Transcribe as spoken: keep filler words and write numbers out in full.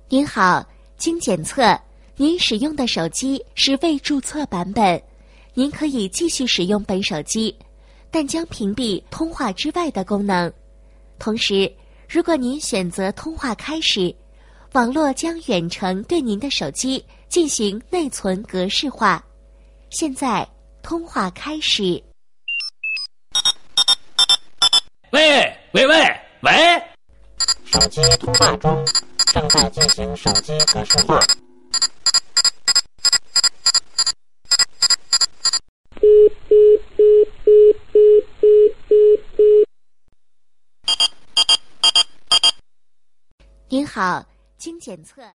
您好，经检测，您使用的手机是未注册版本，您可以继续使用本手机，但将屏蔽通话之外的功能。同时，如果您选择通话开始，网络将远程对您的手机进行内存格式化。现在通话开始。 喂喂喂喂， 手机通话中，正在进行手机格式化。 您好，经检测。